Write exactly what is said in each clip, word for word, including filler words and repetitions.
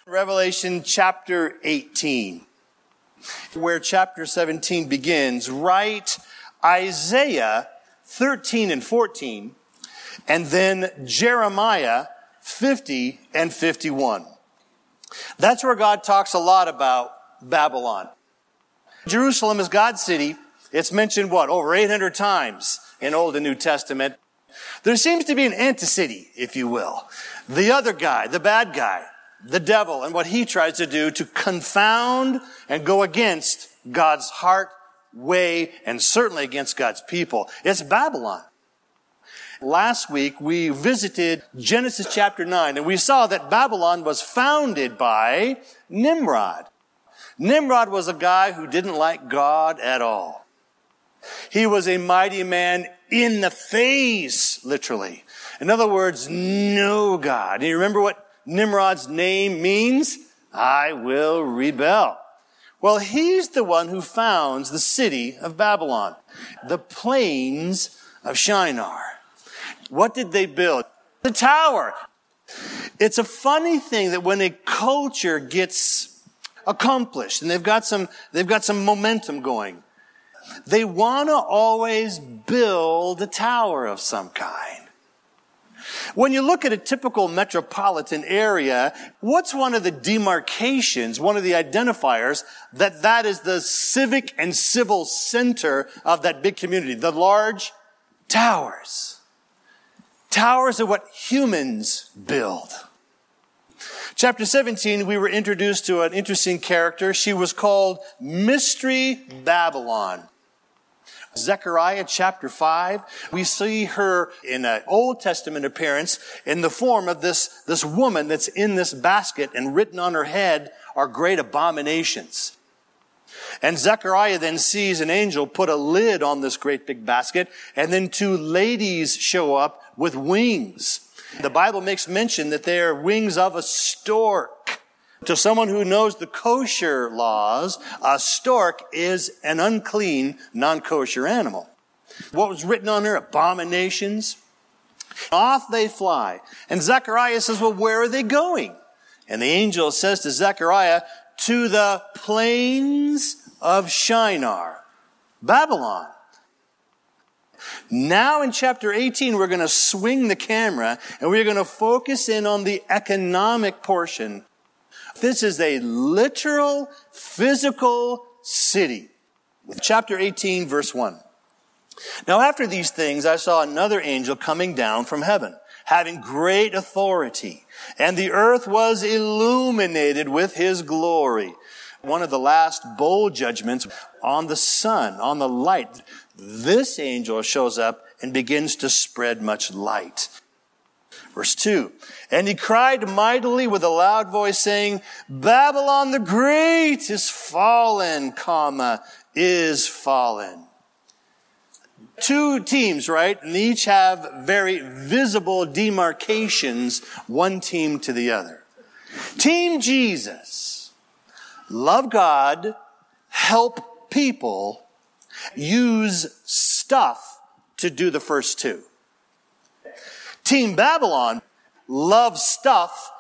Revelation chapter eighteen, where chapter seventeen begins. Write Isaiah thirteen and fourteen, and then Jeremiah fifty and fifty-one. That's where God talks a lot about Babylon. Jerusalem is God's city. It's mentioned, what, over eight hundred times in Old and New Testament. There seems to be an antecity, if you will. The other guy, the bad guy, the devil, and what he tries to do to confound and go against God's heart, way, and certainly against God's people. It's Babylon. Last week, we visited Genesis chapter nine, and we saw that Babylon was founded by Nimrod. Nimrod was a guy who didn't like God at all. He was a mighty man in the face, literally. In other words, no God. And you remember what Nimrod's name means? I will rebel. Well, he's the one who founds the city of Babylon, the plains of Shinar. What did they build? The tower. It's a funny thing that when a culture gets accomplished and they've got some, they've got some momentum going, they want to always build a tower of some kind. When you look at a typical metropolitan area, what's one of the demarcations, one of the identifiers that that is the civic and civil center of that big community? The large towers. Towers are what humans build. Chapter seventeen, we were introduced to an interesting character. She was called Mystery Babylon. Zechariah chapter five, we see her in an Old Testament appearance in the form of this, this woman that's in this basket, and written on her head are great abominations. And Zechariah then sees an angel put a lid on this great big basket, and then two ladies show up with wings. The Bible makes mention that they are wings of a stork. To someone who knows the kosher laws, a stork is an unclean, non-kosher animal. What was written on her? Abominations. Off they fly. And Zechariah says, well, where are they going? And the angel says to Zechariah, to the plains of Shinar, Babylon. Now in chapter eighteen, we're going to swing the camera and we're going to focus in on the economic portion. This is a literal, physical city. With chapter eighteen, verse one. Now after these things, I saw another angel coming down from heaven, having great authority, and the earth was illuminated with his glory. One of the last bowl judgments on the sun, on the light. This angel shows up and begins to spread much light. Verse two, and he cried mightily with a loud voice, saying, Babylon the Great is fallen, comma, is fallen. Two teams, right? And each have very visible demarcations, one team to the other. Team Jesus. Love God, help people, use stuff to do the first two. Team Babylon, love stuff,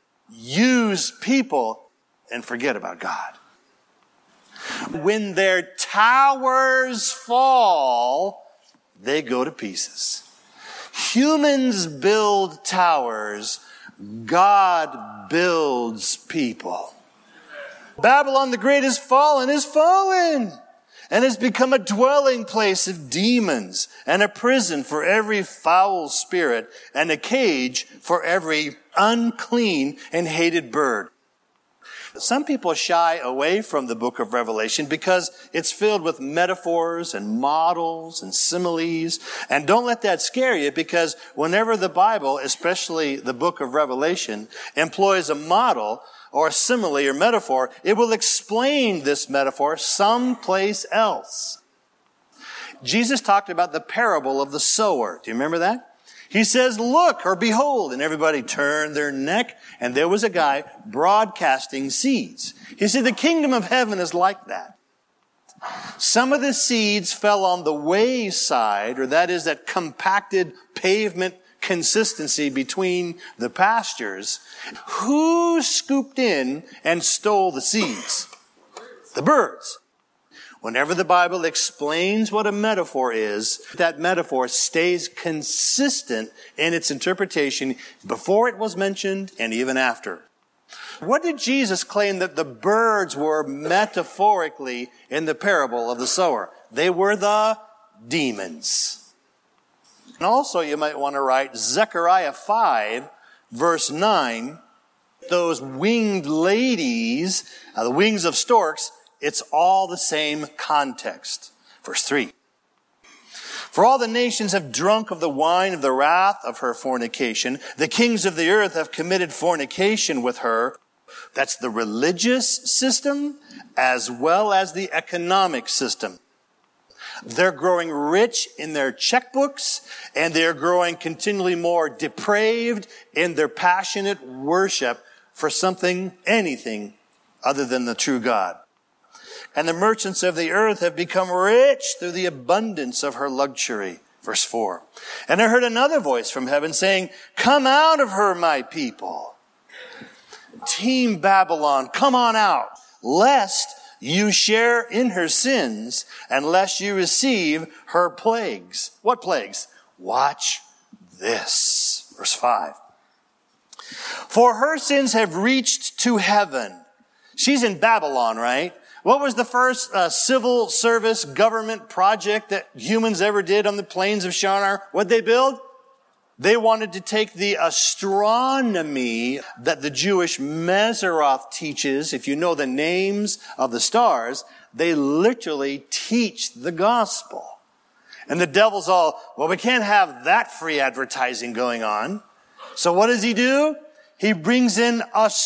use people, and forget about God. When their towers fall, they go to pieces. Humans build towers. God builds people. Babylon the Great is fallen, is fallen, and has become a dwelling place of demons, and a prison for every foul spirit, and a cage for every unclean and hated bird. Some people shy away from the book of Revelation because it's filled with metaphors and models and similes. And don't let that scare you, because whenever the Bible, especially the book of Revelation, employs a model or a simile or metaphor, it will explain this metaphor someplace else. Jesus talked about the parable of the sower. Do you remember that? He says, look or behold, and everybody turned their neck, and there was a guy broadcasting seeds. He said, the kingdom of heaven is like that. Some of the seeds fell on the wayside, or that is that compacted pavement inconsistency between the pastures, who scooped in and stole the seeds? The birds. Whenever the Bible explains what a metaphor is, that metaphor stays consistent in its interpretation before it was mentioned and even after. What did Jesus claim that the birds were metaphorically in the parable of the sower? They were the demons. And also you might want to write Zechariah five, verse nine, those winged ladies, uh, the wings of storks, it's all the same context. Verse three. For all the nations have drunk of the wine of the wrath of her fornication. The kings of the earth have committed fornication with her. That's the religious system as well as the economic system. They're growing rich in their checkbooks, and they're growing continually more depraved in their passionate worship for something, anything other than the true God. And the merchants of the earth have become rich through the abundance of her luxury. Verse four. And I heard another voice from heaven saying, come out of her, my people. Team Babylon, come on out, lest you share in her sins, and lest you receive her plagues. What plagues? Watch this. Verse five. For her sins have reached to heaven. She's in Babylon, right? What was the first uh, civil service government project that humans ever did on the plains of Shinar? What'd they build? They wanted to take the astronomy that the Jewish Mazzaroth teaches. If you know the names of the stars, they literally teach the gospel. And the devil's all, well, we can't have that free advertising going on. So what does he do? He brings in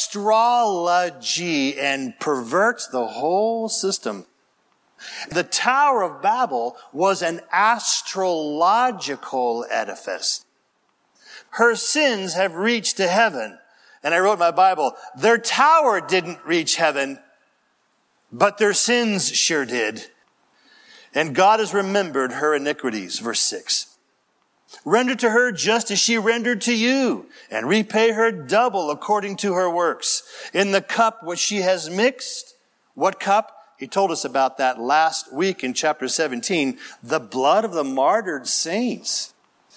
astrology and perverts the whole system. The Tower of Babel was an astrological edifice. Her sins have reached to heaven. And I wrote in my Bible, their tower didn't reach heaven, but their sins sure did. And God has remembered her iniquities. Verse six. Render to her just as she rendered to you, and repay her double according to her works. In the cup which she has mixed, what cup? He told us about that last week in chapter seventeen. The blood of the martyred saints.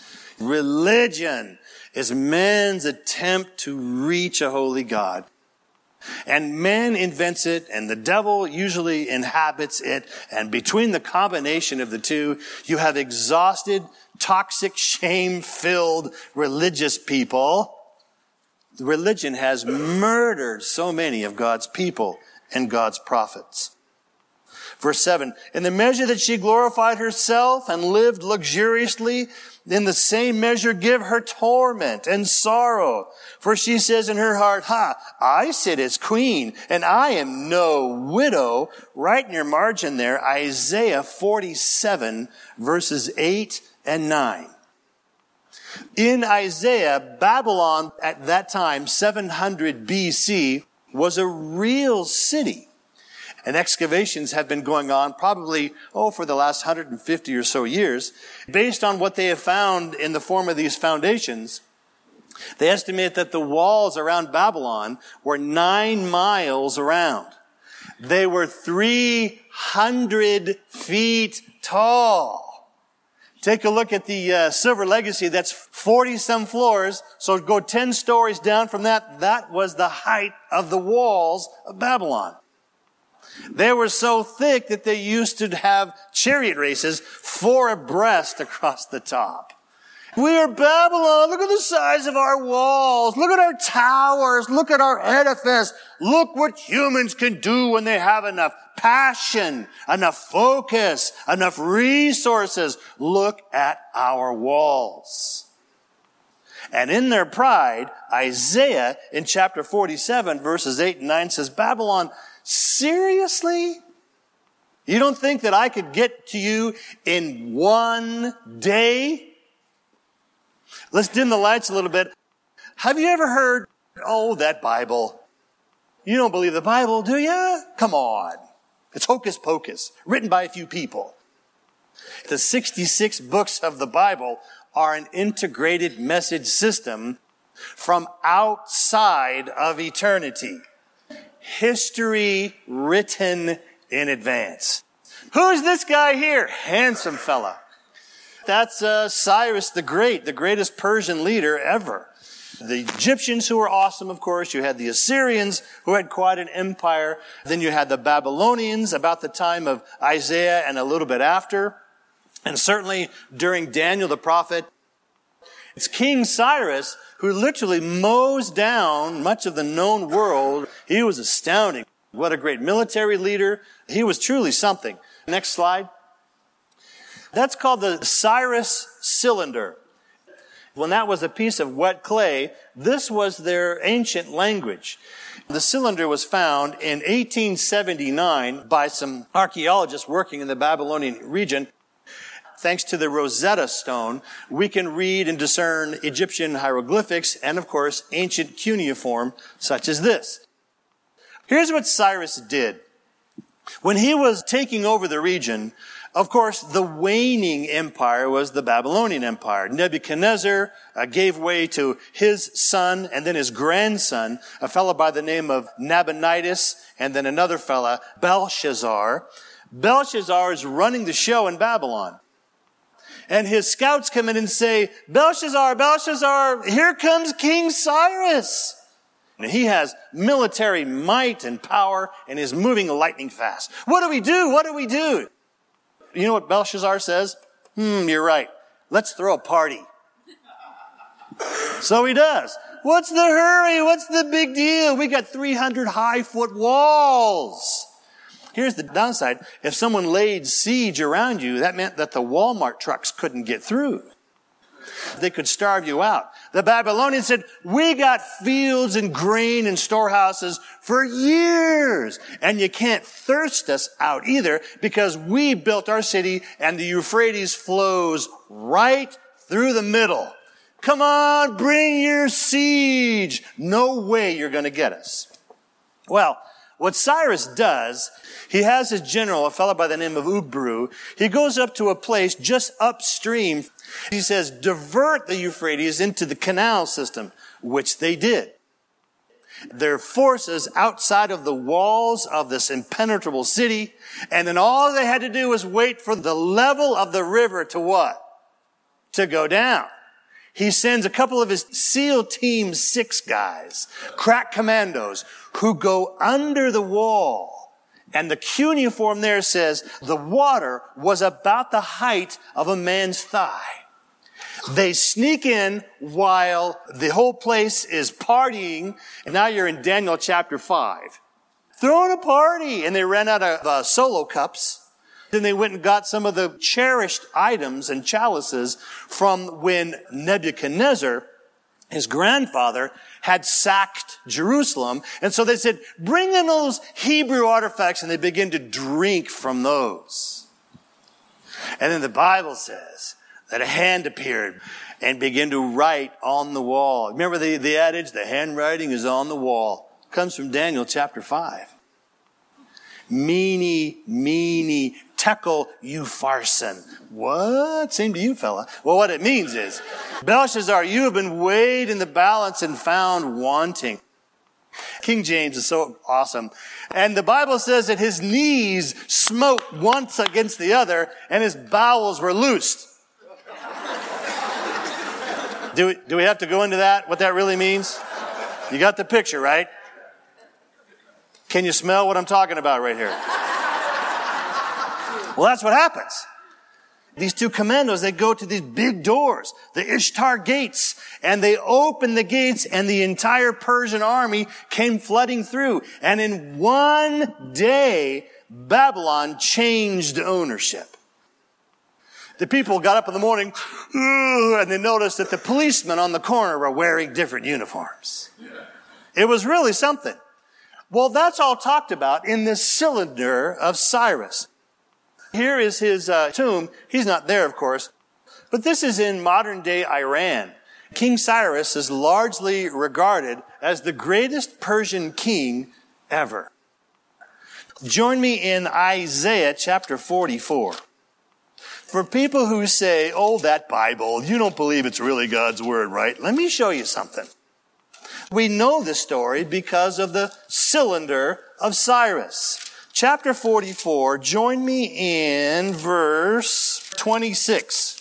Religion is man's attempt to reach a holy God. And man invents it, and the devil usually inhabits it. And between the combination of the two, you have exhausted, toxic, shame-filled religious people. Religion has murdered so many of God's people and God's prophets. Verse seven, in the measure that she glorified herself and lived luxuriously, in the same measure give her torment and sorrow. For she says in her heart, ha, I sit as queen, and I am no widow. Right in your margin there, Isaiah forty-seven, verses eight and nine. In Isaiah, Babylon at that time, seven hundred B C, was a real city. And excavations have been going on probably, oh, for the last one hundred fifty or so years. Based on what they have found in the form of these foundations, they estimate that the walls around Babylon were nine miles around. They were three hundred feet tall. Take a look at the uh, Silver Legacy. That's forty-some floors. So go ten stories down from that. That was the height of the walls of Babylon. They were so thick that they used to have chariot races four abreast across the top. We are Babylon. Look at the size of our walls. Look at our towers. Look at our edifice. Look what humans can do when they have enough passion, enough focus, enough resources. Look at our walls. And in their pride, Isaiah in chapter forty-seven, verses eight and nine says, Babylon, seriously? You don't think that I could get to you in one day? Let's dim the lights a little bit. Have you ever heard, oh, that Bible? You don't believe the Bible, do you? Come on. It's hocus pocus, written by a few people. The sixty-six books of the Bible are an integrated message system from outside of eternity. History written in advance. Who's this guy here? Handsome fella. That's uh, Cyrus the Great, the greatest Persian leader ever. The Egyptians, who were awesome, of course. You had the Assyrians, who had quite an empire. Then you had the Babylonians about the time of Isaiah and a little bit after. And certainly during Daniel the prophet. It's King Cyrus who literally mows down much of the known world. He was astounding. What a great military leader. He was truly something. Next slide. That's called the Cyrus cylinder. When that was a piece of wet clay, this was their ancient language. The cylinder was found in eighteen seventy-nine by some archaeologists working in the Babylonian region. Thanks to the Rosetta Stone, we can read and discern Egyptian hieroglyphics and, of course, ancient cuneiform such as this. Here's what Cyrus did. When he was taking over the region, of course, the waning empire was the Babylonian Empire. Nebuchadnezzar uh, gave way to his son and then his grandson, a fellow by the name of Nabonidus, and then another fellow, Belshazzar. Belshazzar is running the show in Babylon. And his scouts come in and say, Belshazzar, Belshazzar, here comes King Cyrus. And he has military might and power and is moving lightning fast. What do we do? What do we do? You know what Belshazzar says? Hmm, you're right. Let's throw a party. So he does. What's the hurry? What's the big deal? We got three hundred high foot walls. Here's the downside. If someone laid siege around you, that meant that the Walmart trucks couldn't get through. They could starve you out. The Babylonians said, we got fields and grain and storehouses for years. And you can't thirst us out either because we built our city and the Euphrates flows right through the middle. Come on, bring your siege. No way you're going to get us. Well, what Cyrus does, he has his general, a fellow by the name of Ubru. He goes up to a place just upstream. He says, divert the Euphrates into the canal system, which they did. Their forces outside of the walls of this impenetrable city, and then all they had to do was wait for the level of the river to what? To go down. He sends a couple of his SEAL Team six guys, crack commandos, who go under the wall. And the cuneiform there says the water was about the height of a man's thigh. They sneak in while the whole place is partying. And now you're in Daniel chapter five. Throwing a party. And they ran out of uh, solo cups. Then they went and got some of the cherished items and chalices from when Nebuchadnezzar, his grandfather, had sacked Jerusalem. And so they said, bring in those Hebrew artifacts, and they begin to drink from those. And then the Bible says that a hand appeared and began to write on the wall. Remember the, the adage, the handwriting is on the wall. It comes from Daniel chapter five. Meeny, meeny, tekel upharsin. What? Same to you, fella. Well, what it means is, Belshazzar, you have been weighed in the balance and found wanting. King James is so awesome. And the Bible says that his knees smote once against the other and his bowels were loosed. Do we, do we have to go into that, what that really means? You got the picture, right? Can you smell what I'm talking about right here? Well, that's what happens. These two commandos, they go to these big doors, the Ishtar gates, and they open the gates, and the entire Persian army came flooding through. And in one day, Babylon changed ownership. The people got up in the morning, and they noticed that the policemen on the corner were wearing different uniforms. It was really something. Well, that's all talked about in this cylinder of Cyrus. Here is his uh, tomb. He's not there, of course. But this is in modern-day Iran. King Cyrus is largely regarded as the greatest Persian king ever. Join me in Isaiah chapter forty-four. for people who say, oh, that Bible, you don't believe it's really God's word, right? Let me show you something. We know this story because of the cylinder of Cyrus. Chapter forty-four, join me in verse twenty-six.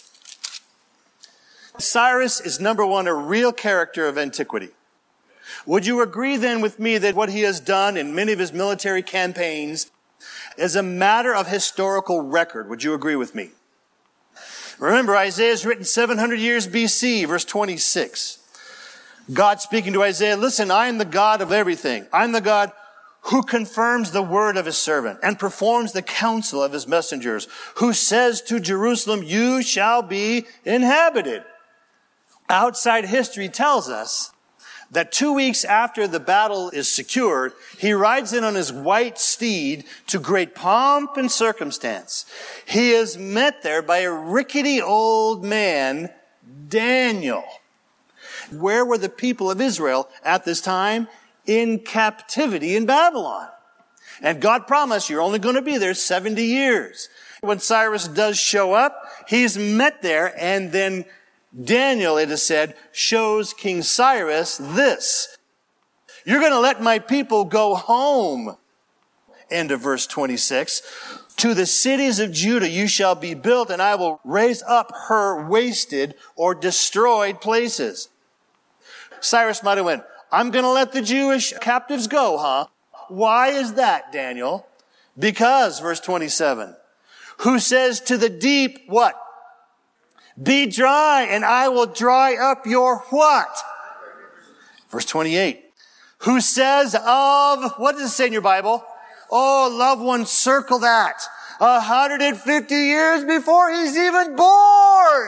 Cyrus is, number one, a real character of antiquity. Would you agree then with me that what he has done in many of his military campaigns is a matter of historical record? Would you agree with me? Remember, Isaiah is written seven hundred years B C, verse twenty-six. God speaking to Isaiah, listen, I am the God of everything. I'm the God who confirms the word of his servant and performs the counsel of his messengers, who says to Jerusalem, you shall be inhabited. Outside history tells us that two weeks after the battle is secured, he rides in on his white steed to great pomp and circumstance. He is met there by a rickety old man, Daniel. Where were the people of Israel at this time? In captivity in Babylon. And God promised you're only going to be there seventy years. When Cyrus does show up, he's met there, and then Daniel, it is said, shows King Cyrus this. You're going to let my people go home. End of verse twenty-six. To the cities of Judah you shall be built, and I will raise up her wasted or destroyed places. Cyrus might have went, I'm going to let the Jewish captives go, huh? Why is that, Daniel? Because, verse twenty-seven, who says to the deep, what? Be dry, and I will dry up your what? Verse twenty-eight, who says of, what does it say in your Bible? Oh, loved one, circle that. one hundred fifty years before he's even born.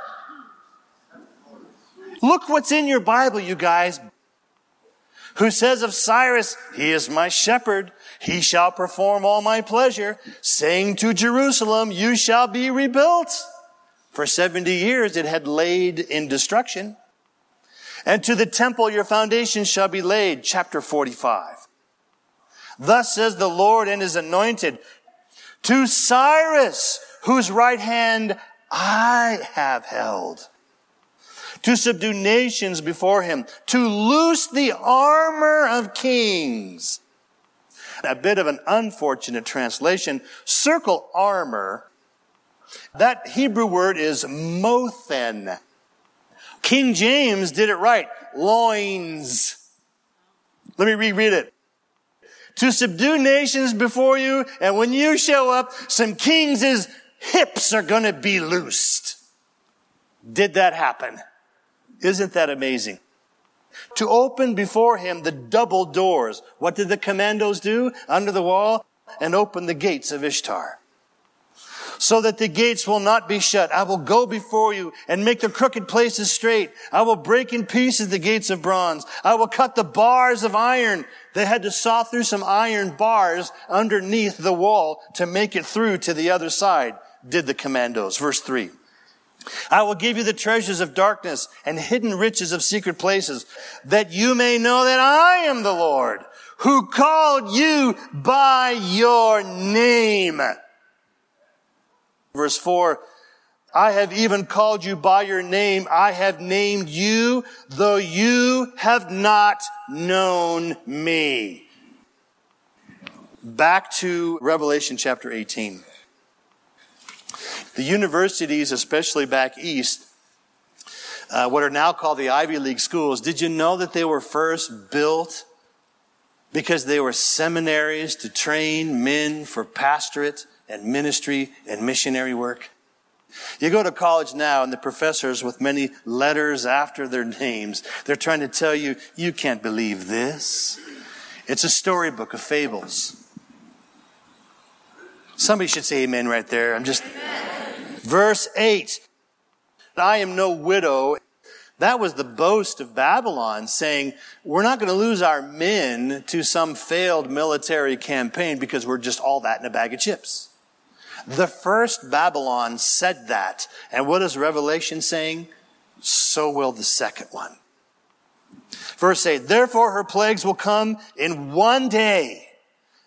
Look what's in your Bible, you guys. Who says of Cyrus, he is my shepherd. He shall perform all my pleasure. Saying to Jerusalem, you shall be rebuilt. For seventy years it had laid in destruction. And to the temple your foundations shall be laid. Chapter forty-five. Thus says the Lord and his anointed, to Cyrus, whose right hand I have held, to subdue nations before him, to loose the armor of kings. A bit of an unfortunate translation. Circle armor. That Hebrew word is mothen. King James did it right. Loins. Let me reread it. To subdue nations before you, and when you show up, some kings' hips are going to be loosed. Did that happen? Isn't that amazing? To open before him the double doors. What did the commandos do? Under the wall, and open the gates of Ishtar. So that the gates will not be shut. I will go before you and make the crooked places straight. I will break in pieces the gates of bronze. I will cut the bars of iron. They had to saw through some iron bars underneath the wall to make it through to the other side, did the commandos. Verse three. I will give you the treasures of darkness and hidden riches of secret places, that you may know that I am the Lord, who called you by your name. Verse four, I have even called you by your name. I have named you, though you have not known me. Back to Revelation chapter eighteen. The universities, especially back east, uh, what are now called the Ivy League schools, did you know that they were first built because they were seminaries to train men for pastorate and ministry and missionary work? You go to college now and the professors with many letters after their names, they're trying to tell you, you can't believe this. It's a storybook of fables. Somebody should say amen right there. I'm just... Verse eight, I am no widow. That was the boast of Babylon, saying, we're not going to lose our men to some failed military campaign because we're just all that in a bag of chips. The first Babylon said that. And what is Revelation saying? So will the second one. Verse eight, therefore her plagues will come in one day.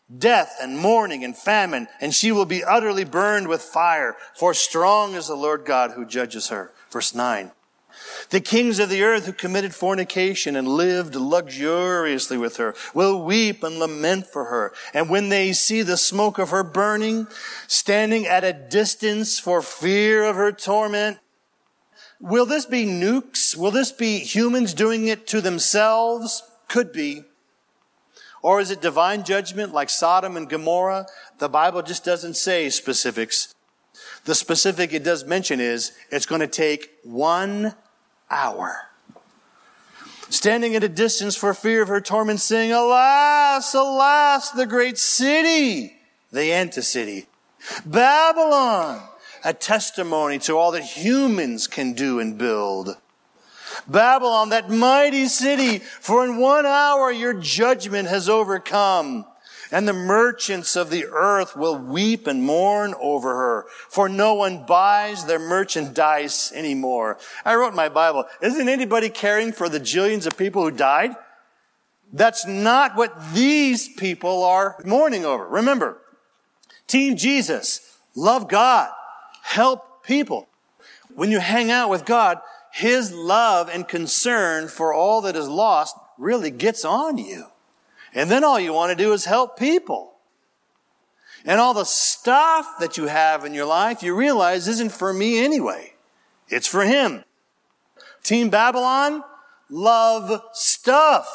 death and mourning and famine, and she will be utterly burned with fire, for strong is the Lord God who judges her. Verse nine. The kings of the earth who committed fornication and lived luxuriously with her will weep and lament for her. And when they see the smoke of her burning, standing at a distance for fear of her torment. Will this be nukes? Will this be humans doing it to themselves? Could be. Or is it divine judgment like Sodom and Gomorrah? The Bible just doesn't say specifics. The specific it does mention is it's going to take one hour. Standing at a distance for fear of her torment, saying, alas, alas, the great city, the Anti-City, Babylon, a testimony to all that humans can do and build. Babylon, that mighty city, for in one hour your judgment has overcome. And the merchants of the earth will weep and mourn over her, for no one buys their merchandise anymore. I wrote in my Bible, isn't anybody caring for the jillions of people who died? That's not what these people are mourning over. Remember, Team Jesus, love God, help people. When you hang out with God, His love and concern for all that is lost really gets on you. And then all you want to do is help people. And all the stuff that you have in your life, you realize isn't for me anyway. It's for Him. Team Babylon, love stuff.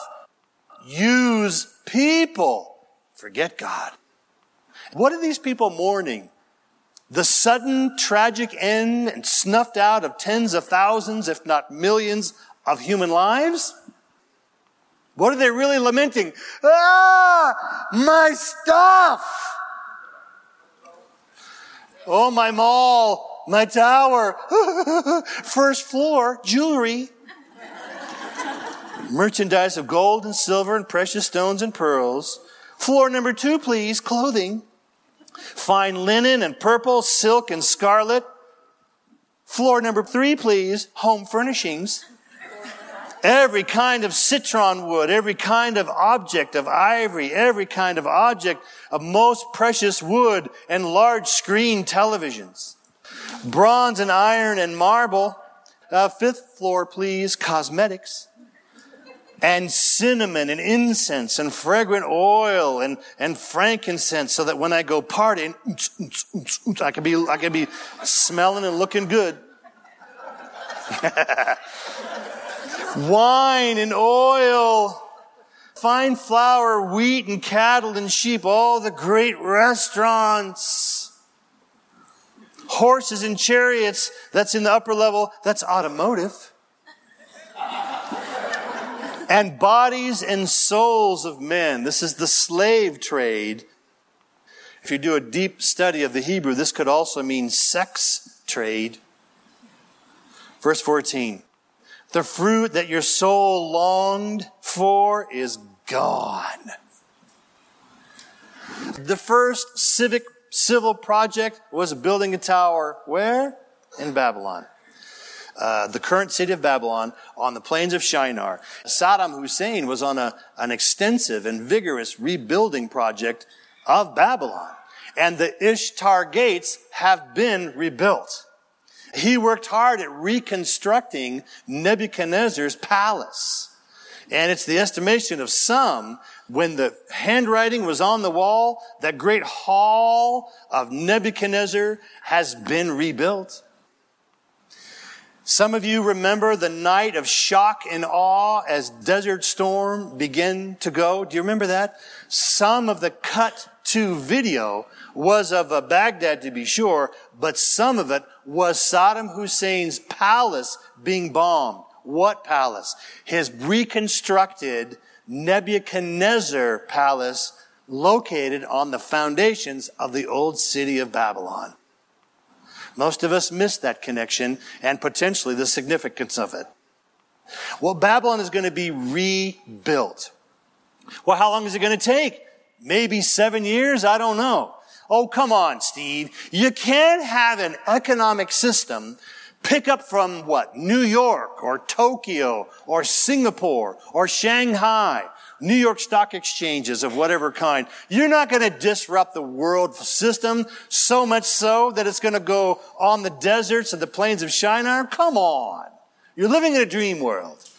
Use people. Forget God. What are these people mourning? The sudden tragic end and snuffed out of tens of thousands, if not millions, of human lives? What are they really lamenting? Ah, my stuff! Oh, my mall, my tower, first floor, jewelry, merchandise of gold and silver and precious stones and pearls. Floor number two, please, clothing. Fine linen and purple, silk and scarlet. Floor number three, please, home furnishings. Every kind of citron wood, every kind of object of ivory, every kind of object of most precious wood and large screen televisions. Bronze and iron and marble. Uh, fifth floor, please, cosmetics. And cinnamon and incense and fragrant oil and, and frankincense, so that when I go partying, I can be, I can be smelling and looking good. Wine and oil, fine flour, wheat and cattle and sheep, all the great restaurants, horses and chariots, that's in the upper level, that's automotive. And bodies and souls of men. This is the slave trade. If you do a deep study of the Hebrew, this could also mean sex trade. Verse fourteen. The fruit that your soul longed for is gone. The first civic civil project was building a tower. Where? In Babylon. Uh, the current city of Babylon on the plains of Shinar. Saddam Hussein was on a, an extensive and vigorous rebuilding project of Babylon. And the Ishtar gates have been rebuilt. He worked hard at reconstructing Nebuchadnezzar's palace. And it's the estimation of some, when the handwriting was on the wall, that great hall of Nebuchadnezzar has been rebuilt. Some of you remember the night of shock and awe as Desert Storm began to go. Do you remember that? Some of the cut to video was of a Baghdad, to be sure, but some of it was Saddam Hussein's palace being bombed. What palace? His reconstructed Nebuchadnezzar palace located on the foundations of the old city of Babylon. Most of us miss that connection and potentially the significance of it. Well, Babylon is going to be rebuilt. Well, how long is it going to take? Maybe seven years? I don't know. Oh, come on, Steve. You can't have an economic system pick up from what? New York or Tokyo or Singapore or Shanghai. New York Stock Exchanges of whatever kind. You're not going to disrupt the world system so much so that it's going to go on the deserts and the plains of Shinar. Come on. You're living in a dream world.